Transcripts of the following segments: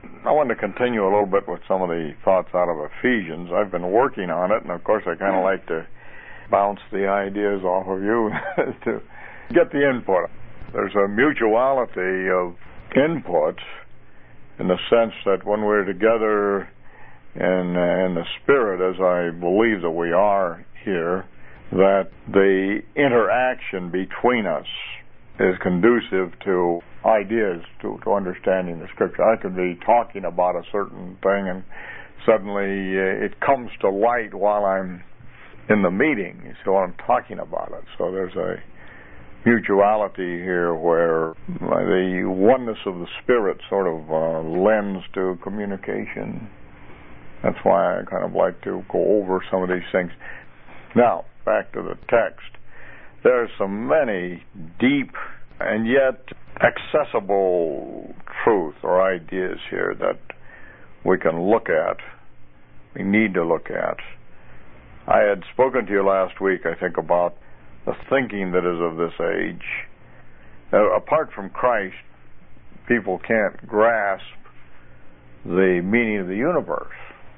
I want to continue a little bit with some of the thoughts out of Ephesians. I've been working on it, and of course I kind of like to bounce the ideas off of you to get the input. There's a mutuality of input in the sense that when we're together in the Spirit, as I believe that we are here, that the interaction between us is conducive to ideas, to understanding the Scripture. I could be talking about a certain thing and suddenly it comes to light while I'm in the meeting, so I'm talking about it. So there's a mutuality here where the oneness of the Spirit sort of lends to communication. That's why I kind of like to go over some of these things. Now, back to the text. There's so many deep and yet accessible truth or ideas here that we can look at, we need to look at. I had spoken to you last week, I think, about the thinking that is of this age. Now, apart from Christ, people can't grasp the meaning of the universe.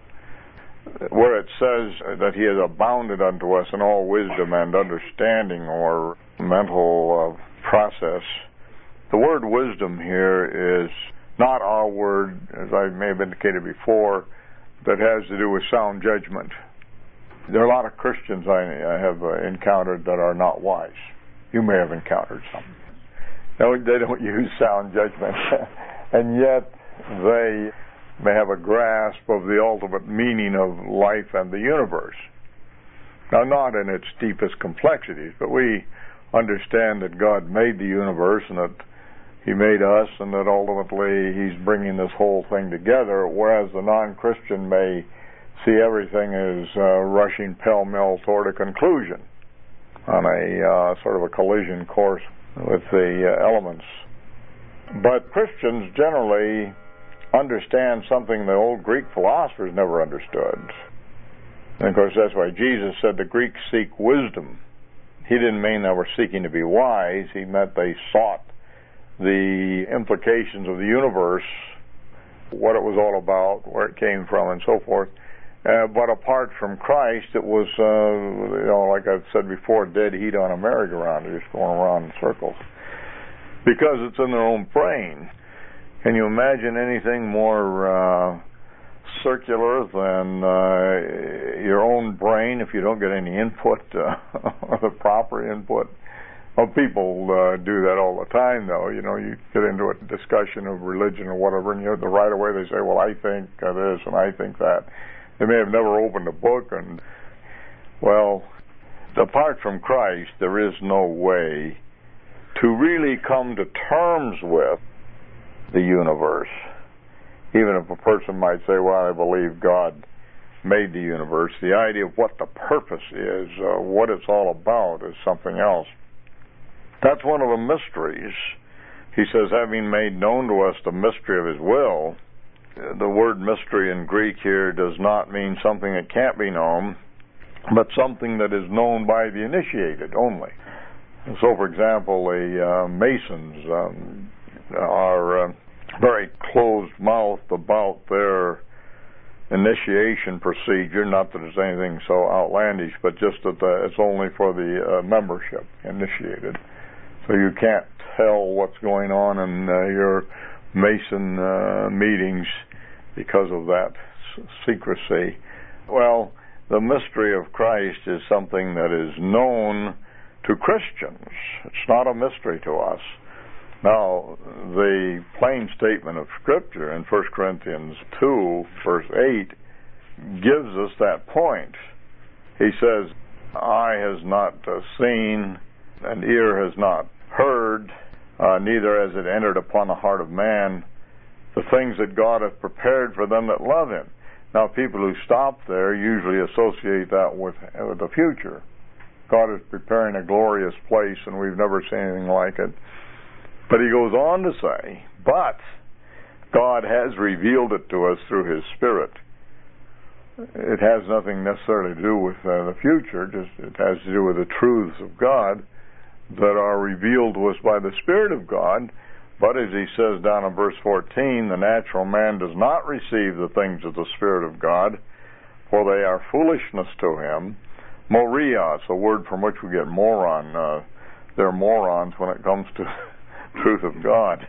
Where it says that He has abounded unto us in all wisdom and understanding or mental process, the word wisdom here is not our word, as I may have indicated before, that has to do with sound judgment. There are a lot of Christians I have encountered that are not wise. You may have encountered some. No, they don't use sound judgment, and yet they may have a grasp of the ultimate meaning of life and the universe. Now, not in its deepest complexities, but we understand that God made the universe and that He made us and that ultimately He's bringing this whole thing together, whereas the non-Christian may see everything as rushing pell-mell toward a conclusion on a sort of a collision course with the elements. But Christians generally understand something the old Greek philosophers never understood. And of course that's why Jesus said the Greeks seek wisdom. He didn't mean they were seeking to be wise. He meant they sought the implications of the universe, what it was all about, where it came from, and so forth. But apart from Christ, it was, like I've said before, dead heat on a merry-go-round. They're just going around in circles. Because it's in their own brain. Can you imagine anything more circular than your own brain if you don't get any input, or the proper input? Well, people do that all the time, though. You get into a discussion of religion or whatever, and right away they say, well, I think this and I think that. They may have never opened a book, and, well, apart from Christ, there is no way to really come to terms with the universe. Even if a person might say, well, I believe God made the universe, the idea of what the purpose is, what it's all about, is something else. That's one of the mysteries. He says, having made known to us the mystery of His will. The word mystery in Greek here does not mean something that can't be known, but something that is known by the initiated only. So, for example, the Masons are very closed-mouthed about their initiation procedure. Not that it's anything so outlandish, but just that it's only for the membership initiated. So you can't tell what's going on in your Mason meetings because of that secrecy. Well, the mystery of Christ is something that is known to Christians. It's not a mystery to us. Now, the plain statement of Scripture in 1 Corinthians 2, verse 8, gives us that point. He says, eye has not seen, and ear has not heard, neither has it entered upon the heart of man, the things that God hath prepared for them that love Him. Now, people who stop there usually associate that with the future. God is preparing a glorious place, and we've never seen anything like it. But he goes on to say, but God has revealed it to us through His Spirit. It has nothing necessarily to do with the future, just it has to do with the truths of God that are revealed to us by the Spirit of God, But as he says down in verse 14, the natural man does not receive the things of the Spirit of God, for they are foolishness to him. Moria, a word from which we get moron. They're morons when it comes to truth of God.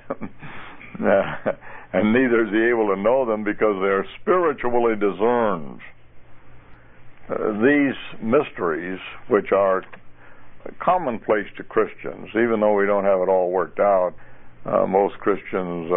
And neither is he able to know them because they are spiritually discerned. These mysteries, which are commonplace to Christians, even though we don't have it all worked out, most Christians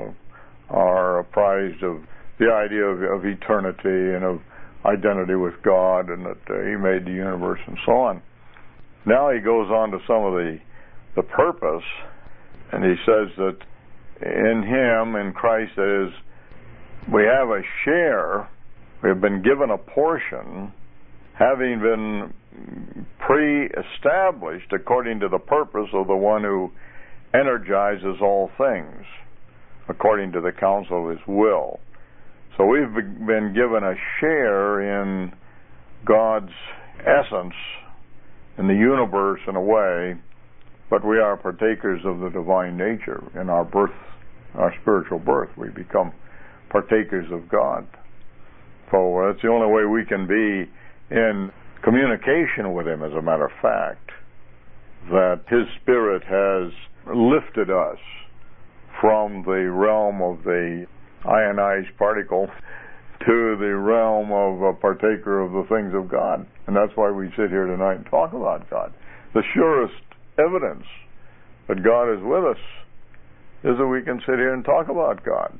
are apprised of the idea of eternity and of identity with God and that He made the universe and so on. Now he goes on to some of the purpose, and he says that in Him, in Christ, that is, we have a share, we have been given a portion, having been pre-established according to the purpose of the one who energizes all things, according to the counsel of His will. So we've been given a share in God's essence in the universe in a way, but we are partakers of the divine nature. In our birth, our spiritual birth, we become partakers of God. So that's the only way we can be in communication with Him, as a matter of fact, that His Spirit has lifted us from the realm of the ionized particle to the realm of a partaker of the things of God. And that's why we sit here tonight and talk about God. The surest evidence that God is with us is that we can sit here and talk about God.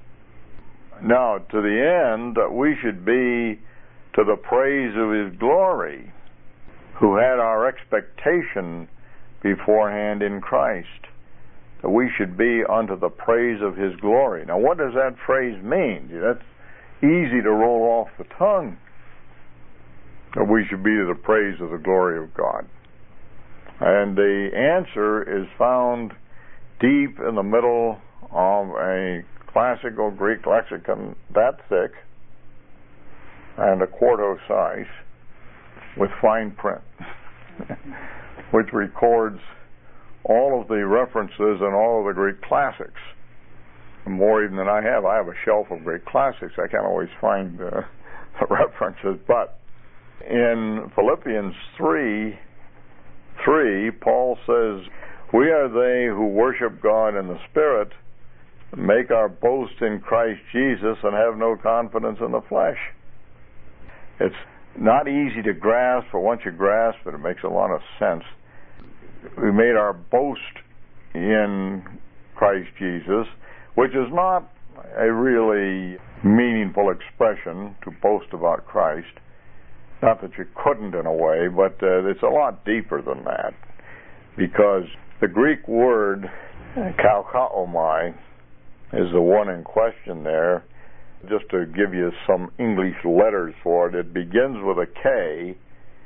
Now, to the end that we should be to the praise of His glory, who had our expectation beforehand in Christ, that we should be unto the praise of His glory. Now, what does that phrase mean? That's easy to roll off the tongue, that we should be to the praise of the glory of God. And the answer is found deep in the middle of a classical Greek lexicon that thick and a quarto size with fine print, which records all of the references in all of the Greek classics. More even than I have. I have a shelf of Greek classics. I can't always find the references. But in Philippians 3, Paul says, we are they who worship God in the Spirit, make our boast in Christ Jesus, and have no confidence in the flesh. It's not easy to grasp, but once you grasp it, it makes a lot of sense. We made our boast in Christ Jesus, which is not a really meaningful expression to boast about Christ. Not that you couldn't in a way, but it's a lot deeper than that. Because the Greek word, kaukaomai, is the one in question there. Just to give you some English letters for it, it begins with a K,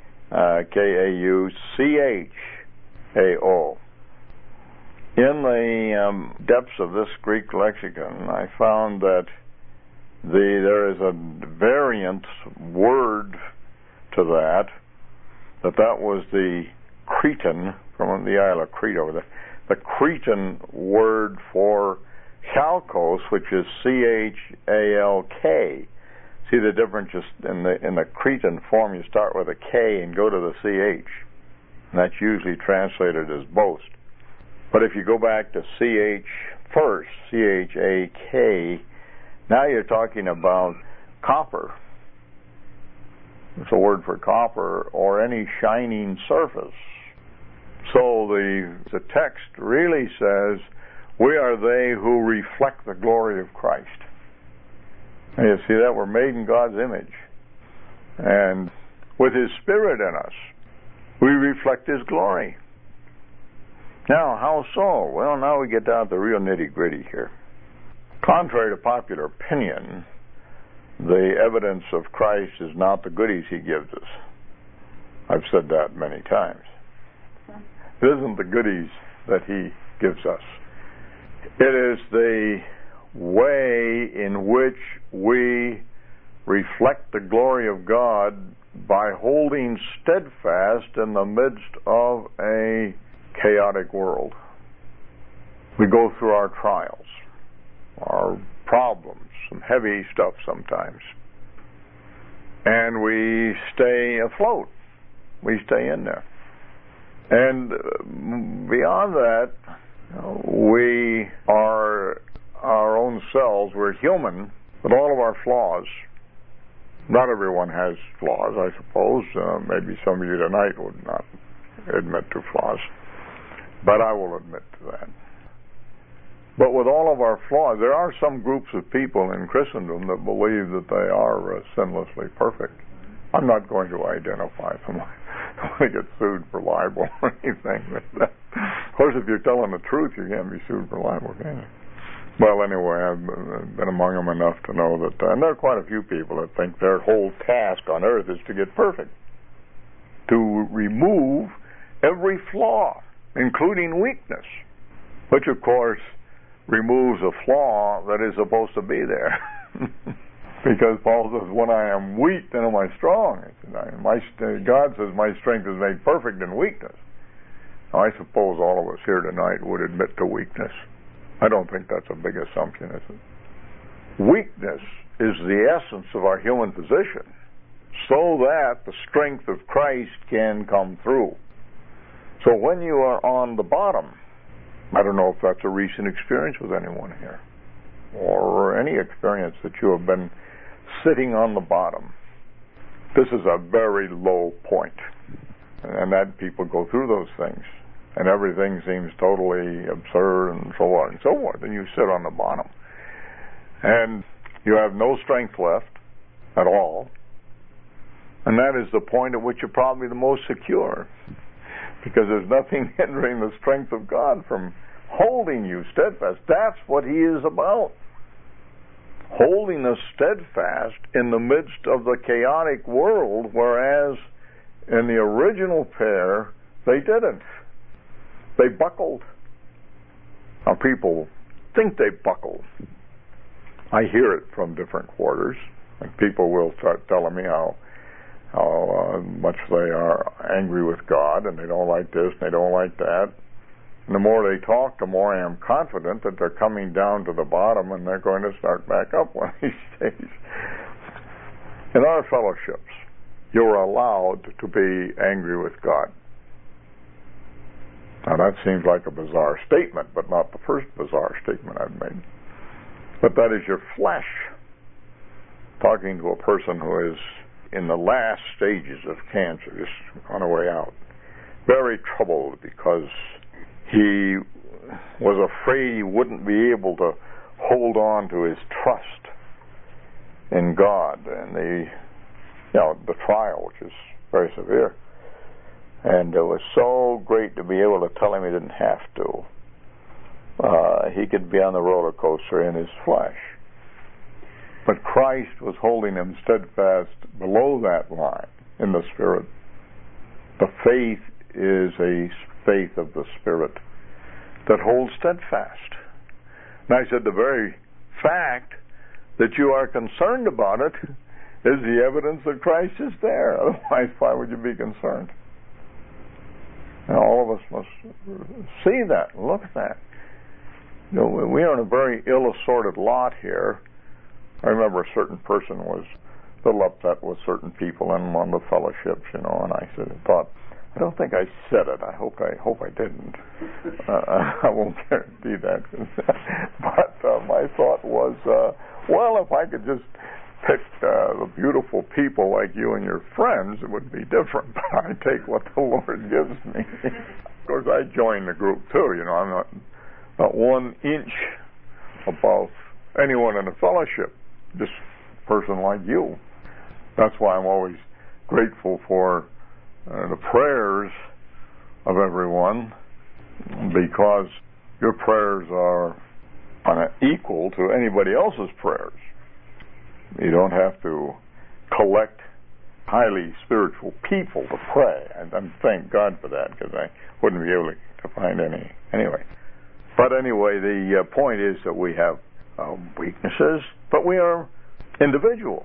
K-A-U-C-H-A-O. In the depths of this Greek lexicon, I found that there is a variant word to that was the Cretan, from the Isle of Crete over there, the Cretan word for chalkos, which is C-H-A-L-K. See the difference? Just in the Cretan form, you start with a K and go to the C-H. And that's usually translated as boast. But if you go back to C-H first, C-H-A-K, now you're talking about copper. It's a word for copper, or any shining surface. So the text really says, we are they who reflect the glory of Christ. And you see that? We're made in God's image. And with His Spirit in us, we reflect His glory. Now, how so? Well, now we get down to the real nitty-gritty here. Contrary to popular opinion, the evidence of Christ is not the goodies He gives us. I've said that many times. It isn't the goodies that He gives us. It is the way in which we reflect the glory of God by holding steadfast in the midst of a chaotic world. We go through our trials, our problems, some heavy stuff sometimes. And we stay afloat. We stay in there. And beyond that, we are our own selves. We're human with all of our flaws. Not everyone has flaws, I suppose. Maybe some of you tonight would not admit to flaws. But I will admit to that. But with all of our flaws, there are some groups of people in Christendom that believe that they are sinlessly perfect. I'm not going to identify them. I don't want to get sued for libel or anything like that. Of course, if you're telling the truth, you can't be sued for libel, can you? Well, anyway, I've been among them enough to know that, and there are quite a few people that think their whole task on earth is to get perfect, to remove every flaw, including weakness, which, of course, removes a flaw that is supposed to be there. Because Paul says, when I am weak, then am I strong. God says, my strength is made perfect in weakness. Now, I suppose all of us here tonight would admit to weakness. I don't think that's a big assumption, is it? Weakness is the essence of our human position, so that the strength of Christ can come through. So when you are on the bottom, I don't know if that's a recent experience with anyone here, or any experience that you have been sitting on the bottom. This is a very low point, and that people go through those things, and everything seems totally absurd and so on and so forth, and you sit on the bottom. And you have no strength left at all, and that is the point at which you're probably the most secure, because there's nothing hindering the strength of God from holding you steadfast. That's what He is about. Holding us steadfast in the midst of the chaotic world, whereas in the original pair, they didn't. They buckled. Now, people think they buckled. I hear it from different quarters, and people will start telling me how much they are angry with God, and they don't like this, and they don't like that. And the more they talk, the more I am confident that they're coming down to the bottom, and they're going to start back up one of these days. In our fellowships, you're allowed to be angry with God. Now, that seems like a bizarre statement, but not the first bizarre statement I've made. But that is your flesh talking to a person who is in the last stages of cancer, just on the way out, very troubled because he was afraid he wouldn't be able to hold on to his trust in God and the trial, which is very severe. And it was so great to be able to tell him he didn't have to. He could be on the roller coaster in his flesh. But Christ was holding him steadfast below that line in the Spirit. The faith is a faith of the Spirit that holds steadfast. And I said the very fact that you are concerned about it is the evidence that Christ is there. Otherwise, why would you be concerned? And all of us must see that, look at that. We are in a very ill-assorted lot here. I remember a certain person was a little upset with certain people in one of the fellowships, and I thought, I don't think I said it. I hope I didn't. I won't guarantee that. But my thought was, well, if I could just pick the beautiful people like you and your friends, it would be different. But I take what the Lord gives me. Of course, I joined the group too. I'm not 1 inch above anyone in the fellowship. Just a person like you. That's why I'm always grateful for the prayers of everyone, because your prayers are unequal to anybody else's prayers. You don't have to collect highly spiritual people to pray, and thank God for that, because I wouldn't be able to find any anyway. But anyway, the point is that we have weaknesses, but we are individuals.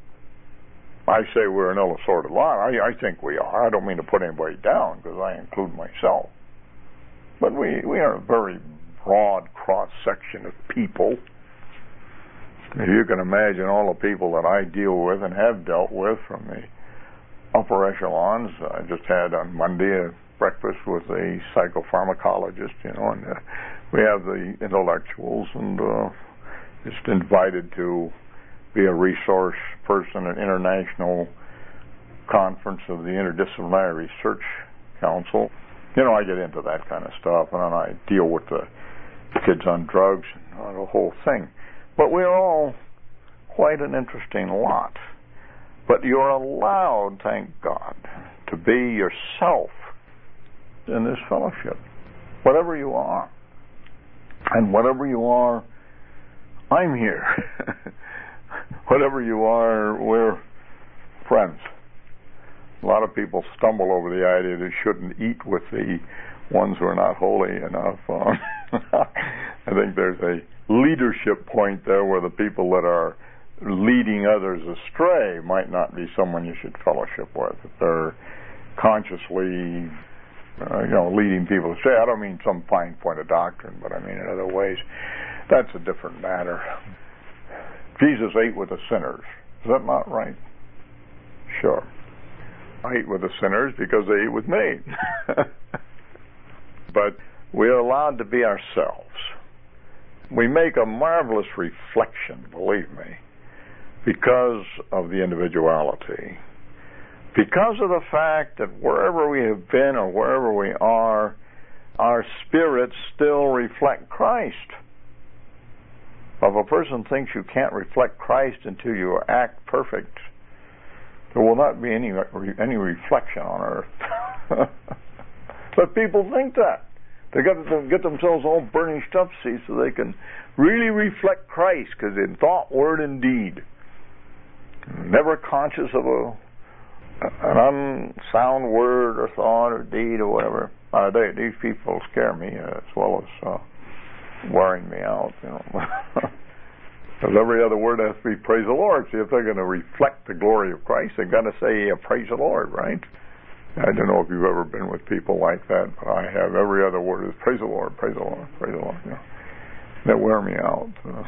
I say we're an ill-assorted lot. I think we are. I don't mean to put anybody down, because I include myself. But we are very, broad cross-section of people. If you can imagine all the people that I deal with and have dealt with from the upper echelons. I just had on Monday a breakfast with a psychopharmacologist, and we have the intellectuals, and just invited to be a resource person at International Conference of the Interdisciplinary Research Council. I get into that kind of stuff, and then I deal with the kids on drugs and the whole thing. But we're all quite an interesting lot. But you're allowed, thank God, to be yourself in this fellowship, whatever you are. And whatever you are, I'm here. Whatever you are, we're friends. A lot of people stumble over the idea they shouldn't eat with the ones who are not holy enough. I think there's a leadership point there where the people that are leading others astray might not be someone you should fellowship with. If they're consciously, leading people astray. I don't mean some fine point of doctrine, but I mean in other ways. That's a different matter. Jesus ate with the sinners. Is that not right? Sure. I eat with the sinners because they eat with me. But we're allowed to be ourselves. We make a marvelous reflection, believe me, because of the individuality. Because of the fact that wherever we have been or wherever we are, our spirits still reflect Christ. If a person thinks you can't reflect Christ until you act perfect, there will not be any reflection on earth. But people think that. They got to get themselves all burnished up, so they can really reflect Christ, because in thought, word, and deed, never conscious of an unsound word or thought or deed or whatever. These people scare me as well as wearing me out, Because every other word has to be praise the Lord. See, if they're going to reflect the glory of Christ, they've got to say praise the Lord, right? I don't know if you've ever been with people like that, but I have. Every other word is praise the Lord, praise the Lord, praise the Lord. They wear me out.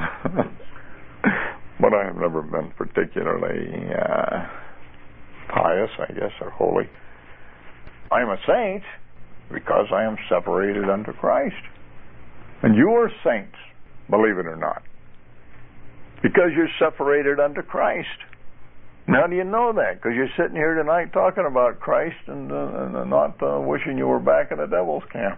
But I have never been particularly pious, I guess, or holy. I am a saint because I am separated unto Christ. And you are saints, believe it or not, because you're separated unto Christ. How do you know that? Because you're sitting here tonight talking about Christ and not wishing you were back in the devil's camp.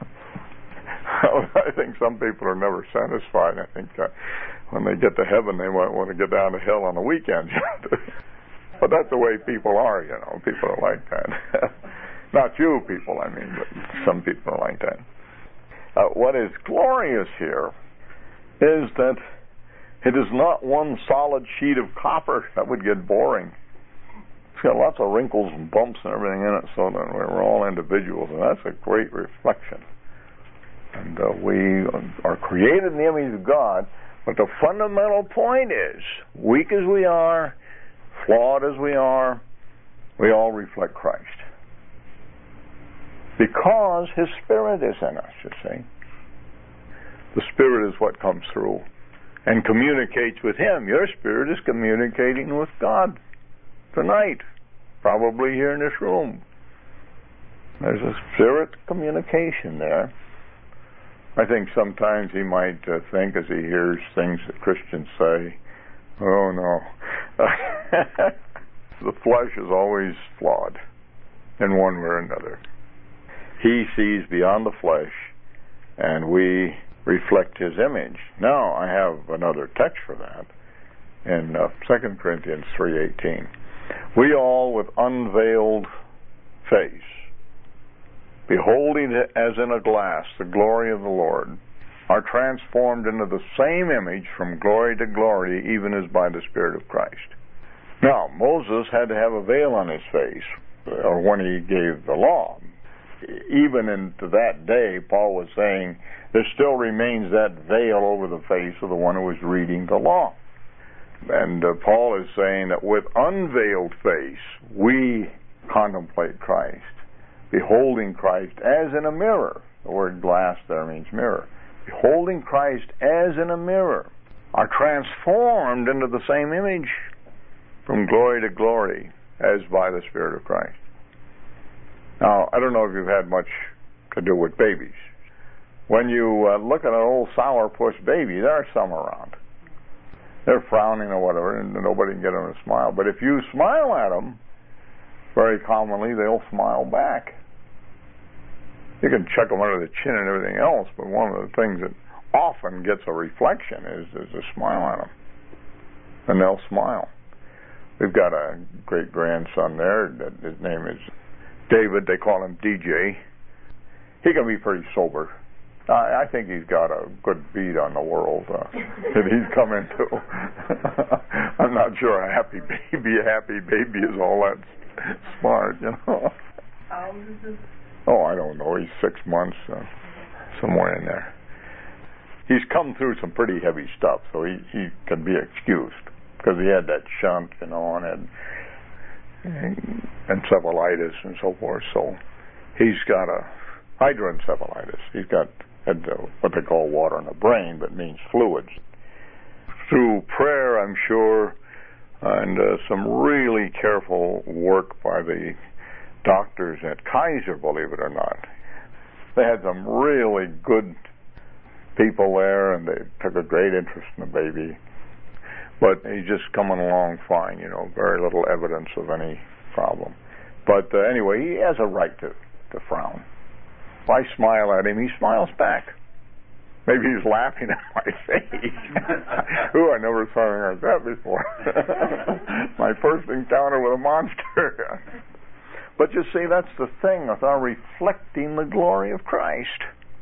I think some people are never satisfied. I think when they get to heaven, they might want to get down to hell on the weekends. But that's the way people are, People are like that. Not you people, I mean, but some people are like that. What is glorious here is that it is not one solid sheet of copper. That would get boring. It's got lots of wrinkles and bumps and everything in it, so that we're all individuals, and that's a great reflection. And we are created in the image of God, but the fundamental point is, weak as we are, flawed as we are, we all reflect Christ. Because His Spirit is in us, you see. The Spirit is what comes through and communicates with Him. Your spirit is communicating with God tonight, probably here in this room. There's a spirit communication there. I think sometimes he might think, as he hears things that Christians say, oh no, the flesh is always flawed in one way or another. He sees beyond the flesh, and we reflect His image. Now, I have another text for that in 2 Corinthians 3:18. We all with unveiled face, beholding as in a glass the glory of the Lord, are transformed into the same image from glory to glory, even as by the Spirit of Christ. Now, Moses had to have a veil on his face, or when he gave the law. Even into that day, Paul was saying, there still remains that veil over the face of the one who was reading the law. And Paul is saying that with unveiled face, we contemplate Christ, beholding Christ as in a mirror. The word glass there means mirror. beholding Christ as in a mirror, are transformed into the same image from glory to glory as by the Spirit of Christ. Now, I don't know if you've had much to do with babies. When you look at an old sourpuss baby, there are some around. They're frowning or whatever, and nobody can get them to smile. But if you smile at them, very commonly they'll smile back. You can check them under the chin and everything else, but one of the things that often gets a reflection is a smile at them. And they'll smile. We've got a great-grandson there. His name is David. They call him DJ. He can be pretty sober. I think he's got a good beat on the world that he's come into. I'm not sure a happy baby is all that smart, you know. How old is this? Oh, I don't know. He's 6 months, somewhere in there. He's come through some pretty heavy stuff, so he can be excused because he had that shunt, you know, and encephalitis and so forth. So he's got a hydroencephalitis. He's had what they call water in the brain, but means fluids. Through prayer, I'm sure, and some really careful work by the doctors at Kaiser, believe it or not. They had some really good people there, and they took a great interest in the baby. But he's just coming along fine, you know, very little evidence of any problem. But anyway, he has a right to frown. If I smile at him, he smiles back. Maybe he's laughing at my face. Ooh, I never saw anything like that before. My first encounter with a monster. But you see, that's the thing with our reflecting the glory of Christ.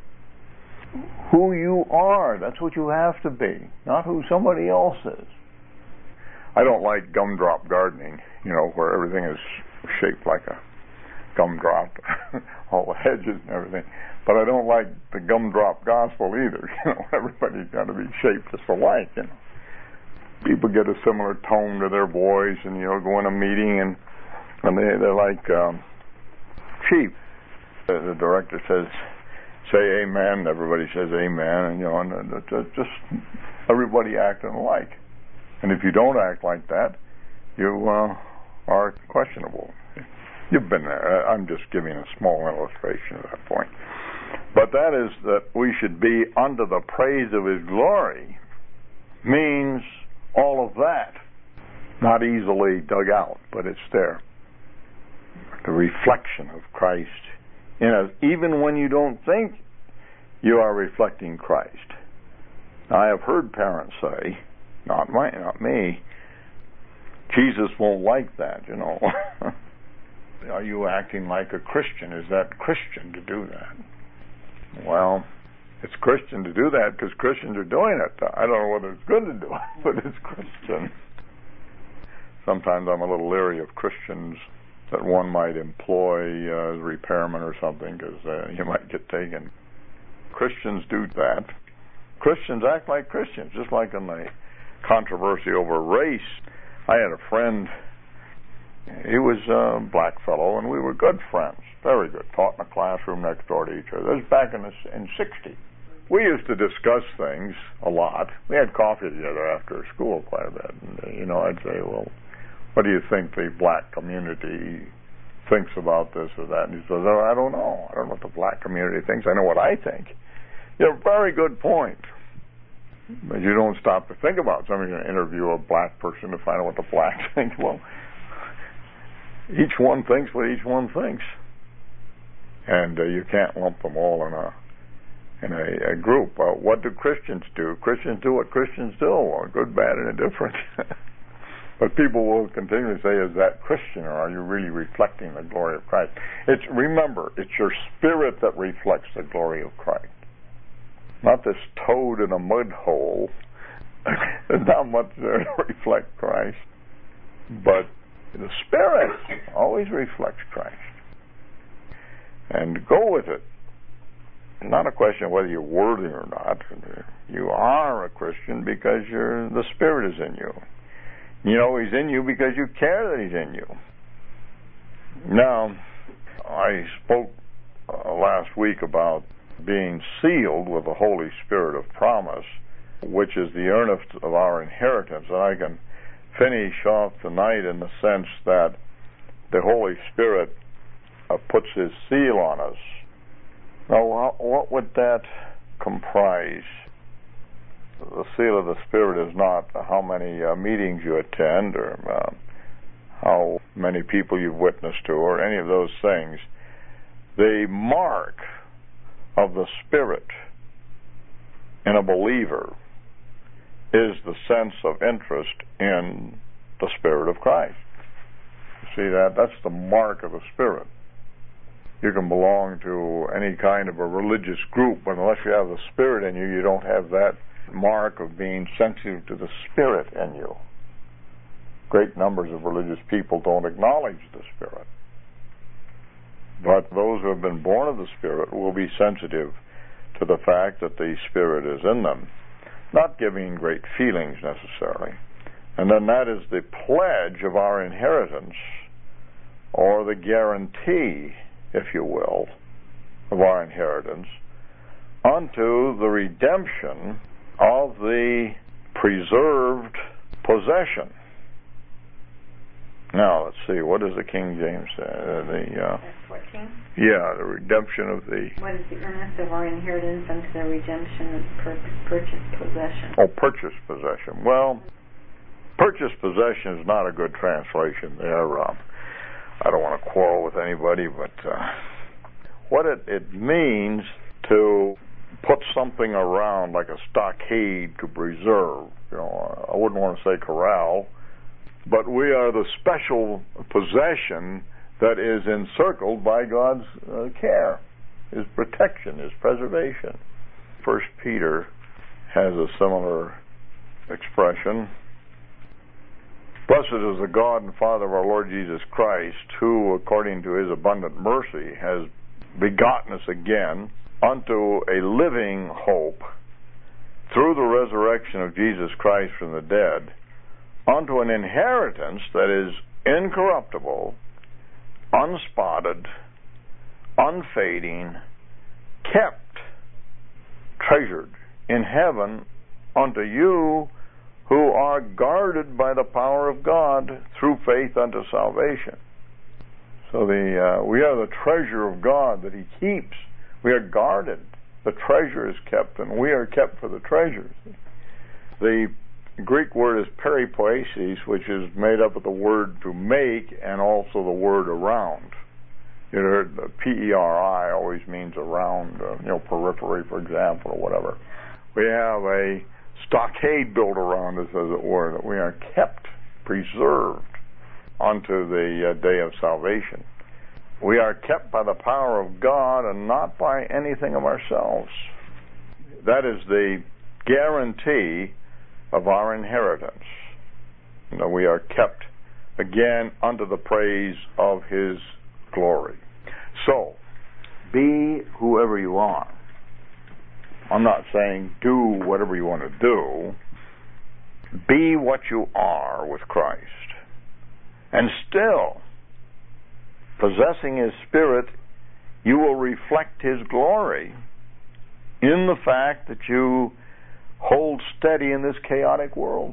Who you are, that's what you have to be, not who somebody else is. I don't like gumdrop gardening, you know, where everything is shaped like a gumdrop, all the hedges and everything. But I don't like the gumdrop gospel either. You know, everybody's got to be shaped just alike. You know, people get a similar tone to their voice, and you know, go in a meeting and they're like sheep. The director says, "Say amen." Everybody says amen, and you know, and just everybody acting alike. And if you don't act like that, you are questionable. You've been there. I'm just giving a small illustration of that point. But that is that we should be unto the praise of His glory means all of that. Not easily dug out, but it's there. The reflection of Christ in us, even when you don't think you are reflecting Christ. I have heard parents say, not me, Jesus won't like that, you know. Are you acting like a Christian? Is that Christian to do that? Well, it's Christian to do that because Christians are doing it. I don't know whether it's good to do it, but it's Christian. Sometimes I'm a little leery of Christians that one might employ as repairmen or something because you might get taken. Christians do that. Christians act like Christians, just like in the controversy over race. I had a friend. He was a black fellow, and we were good friends, very good. Taught in a classroom next door to each other. This was back in '60. We used to discuss things a lot. We had coffee together after school quite a bit. And, you know, I'd say, well, what do you think the black community thinks about this or that? And he says, oh, I don't know. I don't know what the black community thinks. I know what I think. You know, very good point. But you don't stop to think about it. Somebody's going to interview a black person to find out what the blacks think. Well, each one thinks what each one thinks. And you can't lump them all in a group. What do Christians do? Christians do what Christians do, good, bad, and indifferent. But people will continually say, is that Christian, or are you really reflecting the glory of Christ? Remember, it's your spirit that reflects the glory of Christ. Not this toad in a mud hole. There's not much there to reflect Christ. But the spirit always reflects Christ. And go with it. Not a question of whether you're worthy or not. You are a Christian because the Spirit is in you. You know He's in you because you care that He's in you. Now, I spoke last week about being sealed with the Holy Spirit of promise, which is the earnest of our inheritance. And I can finish off tonight in the sense that the Holy Spirit puts His seal on us. Now, what would that comprise? The seal of the Spirit is not how many meetings you attend or how many people you've witnessed to or any of those things. The mark of the Spirit in a believer is the sense of interest in the Spirit of Christ. You see that? That's the mark of the Spirit. You can belong to any kind of a religious group, but unless you have the Spirit in you, you don't have that mark of being sensitive to the Spirit in you. Great numbers of religious people don't acknowledge the Spirit. But those who have been born of the Spirit will be sensitive to the fact that the Spirit is in them, not giving great feelings necessarily. And then that is the pledge of our inheritance, or the guarantee, if you will, of our inheritance, unto the redemption of the preserved possession. Now, let's see, what does the King James say? Verse 14? Yeah, the redemption of the... What is the earnest of our inheritance unto the redemption of purchased possession? Oh, purchased possession. Well, purchased possession is not a good translation there. I don't want to quarrel with anybody, but what it means to put something around like a stockade to preserve. You know, I wouldn't want to say corral, but we are the special possession that is encircled by God's care, His protection, His preservation. 1 Peter has a similar expression. Blessed is the God and Father of our Lord Jesus Christ, who, according to His abundant mercy, has begotten us again unto a living hope through the resurrection of Jesus Christ from the dead, unto an inheritance that is incorruptible, unspotted, unfading, kept, treasured in heaven unto you who are guarded by the power of God through faith unto salvation. So we are the treasure of God that He keeps. We are guarded. The treasure is kept, and we are kept for the treasure. The Greek word is peripoiesis, which is made up of the word to make and also the word around. You know, the P-E-R-I always means around, periphery, for example, or whatever. We have a stockade built around us, as it were, that we are kept, preserved unto the day of salvation. We are kept by the power of God and not by anything of ourselves. That is the guarantee of our inheritance. That we are kept again unto the praise of His glory. So, be whoever you are. I'm not saying do whatever you want to do. Be what you are with Christ. And still, possessing His Spirit, you will reflect His glory in the fact that you hold steady in this chaotic world.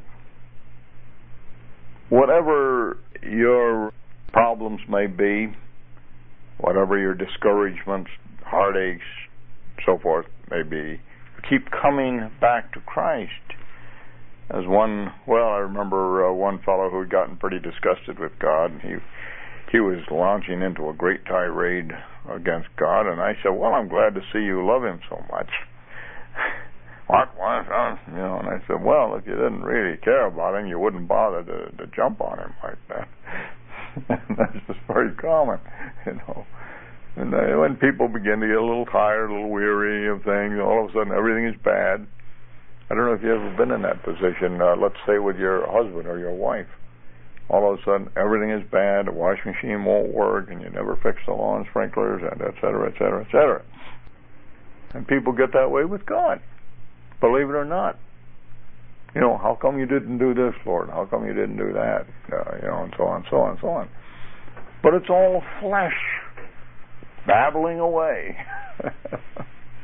Whatever your problems may be, whatever your discouragements, heartaches, so forth may be, keep coming back to Christ. As I remember one fellow who had gotten pretty disgusted with God, and he was launching into a great tirade against God, and I said, well, I'm glad to see you love Him so much. What? And I said, well, if you didn't really care about Him, you wouldn't bother to jump on Him like that. That's just very common, And when people begin to get a little tired, a little weary of things, all of a sudden everything is bad. I don't know if you've ever been in that position, let's say with your husband or your wife. All of a sudden everything is bad, the washing machine won't work, and you never fix the lawn sprinklers, and et cetera, et cetera, et cetera. And people get that way with God, believe it or not. How come you didn't do this, Lord? How come you didn't do that? And so on, so on, so on. But it's all flesh babbling away.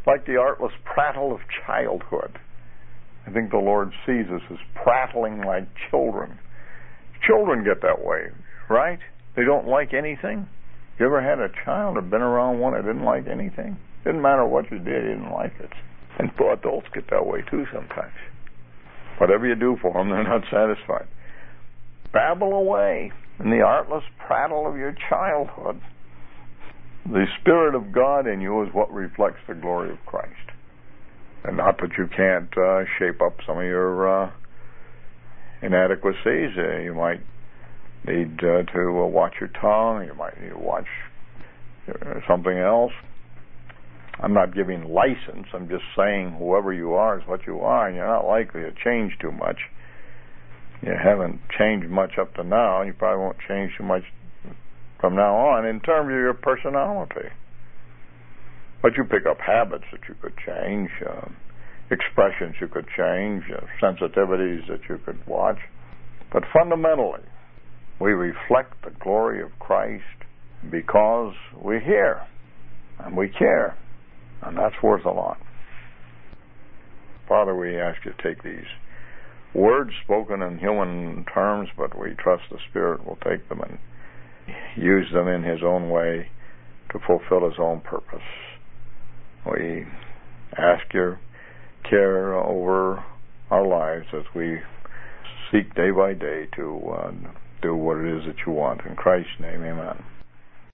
like the artless prattle of childhood. I think the Lord sees us as prattling like children. Children get that way, right? They don't like anything. You ever had a child or been around one that didn't like anything? Didn't matter what you did, he didn't like it. And adults get that way too sometimes. Whatever you do for them, they're not satisfied. Babble away in the artless prattle of your childhood. The Spirit of God in you is what reflects the glory of Christ. And not that you can't shape up some of your inadequacies. You might need to watch your tongue. You might need to watch something else. I'm not giving license. I'm just saying whoever you are is what you are, and you're not likely to change too much. You haven't changed much up to now, and you probably won't change too much from now on in terms of your personality. But you pick up habits that you could change, expressions you could change, sensitivities that you could watch. But fundamentally, we reflect the glory of Christ because we hear and we care, and that's worth a lot. Father, we ask you to take these words spoken in human terms, but we trust the Spirit will take them and use them in His own way to fulfill His own purpose. We ask your care over our lives as we seek day by day to do what it is that you want. In Christ's name, amen.